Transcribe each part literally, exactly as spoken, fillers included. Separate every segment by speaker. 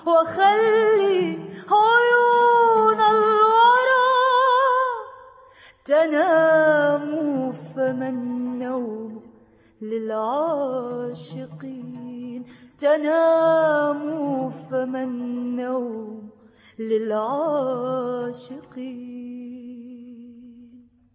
Speaker 1: وخلي عيون الورى تنام، فما النوم للعاشقين، تنام فما النوم للعاشقين.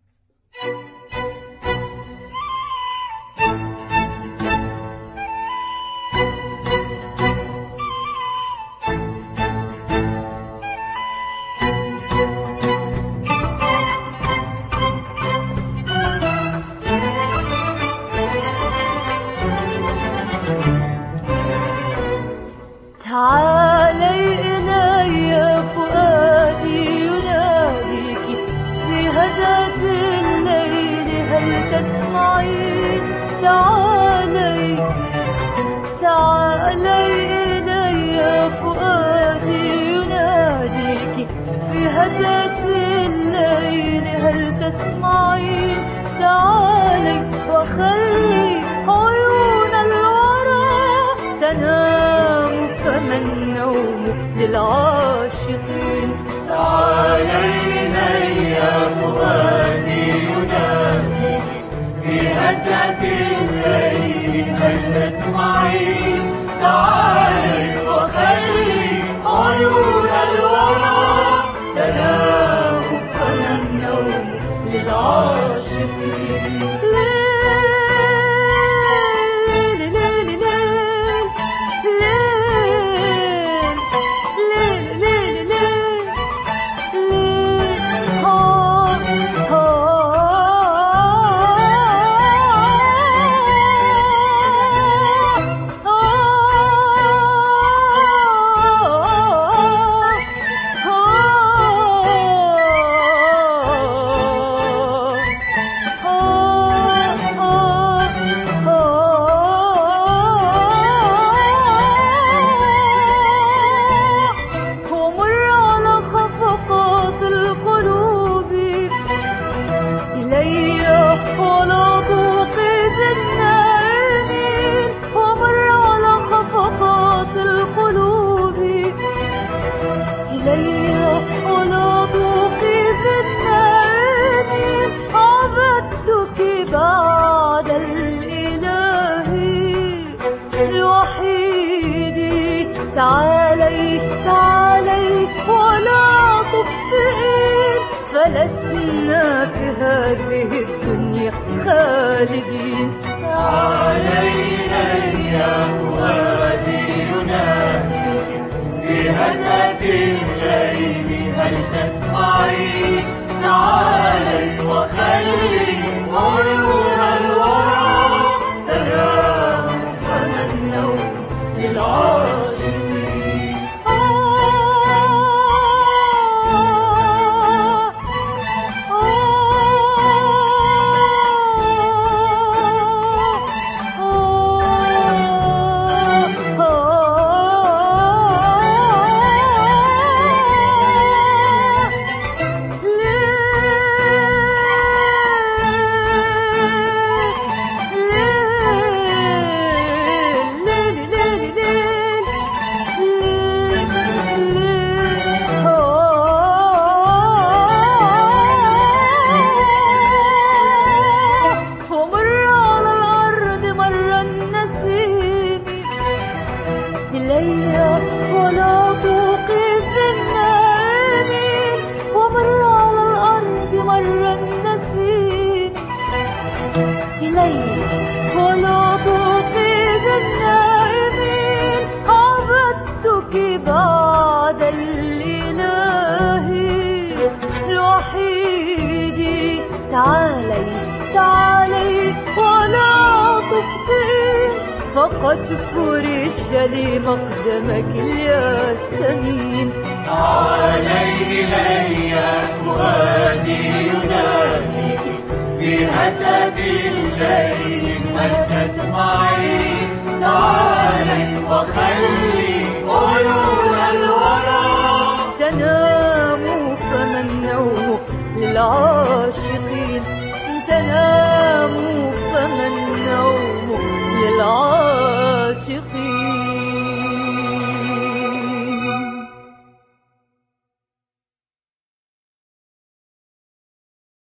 Speaker 1: تعالي إلي فؤادي يناديك في هدأة الليل، هل تسمعين؟ تعالي تعالي إلي فؤادي يناديك في هدأة الليل، هل تسمعين؟ تعالي وخلي عيون الورى تنام، فما النوم للعاشقين.
Speaker 2: تعالي إلي فؤادي يناديك في هدأة الليل، هل تسمعين؟ تعالي وخلي عيون الورى تنام، فما النوم للعاشقين.
Speaker 1: بعد الإله الوحيد، تعالي تعالي ولا تبطئين، فلسنا في هذه الدنيا خالدين.
Speaker 2: تعالي إلي فؤادي يناديك في هدأة الليل، هل تسمعين؟ تعالي وخلي عيون الورى تنام، فما النوم للعاشقين.
Speaker 1: إلي ولا توقظ النائمين، ومر على الأرض مر النسيم. إلي ولا توقظ النائمين، عبدتك بعد الإله الوحيد. تعالي تعالي ولا تبطئين، فقد فرش لمقدمك الياسمين.
Speaker 2: تعالي إلي فؤادي يناديك في هدأة الليل، هل تسمعين؟ تعالي وخلي عيون الورى
Speaker 1: تنام، فما النوم للعاشقين. إن تناموا فما النوم للعاشقين.